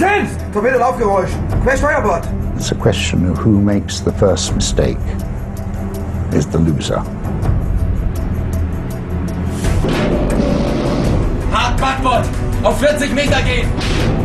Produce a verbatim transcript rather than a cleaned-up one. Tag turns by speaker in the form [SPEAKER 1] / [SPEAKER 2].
[SPEAKER 1] Kapitän! Torpedo-Laufgeräusch. Quersteuerbord.
[SPEAKER 2] It's a question of who makes the first mistake is the loser.
[SPEAKER 3] Hart Backbord! Auf vierzig Meter gehen!